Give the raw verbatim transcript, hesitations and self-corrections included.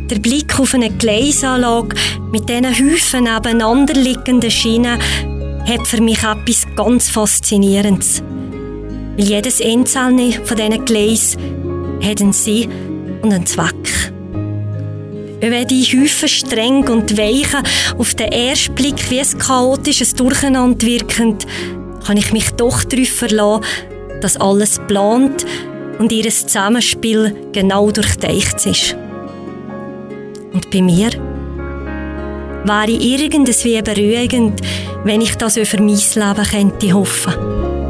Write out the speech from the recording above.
Der Blick auf eine Gleisanlage mit diesen Häufen nebeneinander liegenden Schienen hat für mich etwas ganz Faszinierendes. Weil jedes einzelne von diesen Gleisen hat einen Sinn und einen Zweck. Und wenn die Häufen streng und weichen auf den ersten Blick wie ein chaotisches Durcheinander wirken, kann ich mich doch darauf verlassen, dass alles geplant und ihr Zusammenspiel genau durchdacht ist. Und bei mir wäre irgendwas wie beruhigend, wenn ich das über mein Leben könnte hoffen.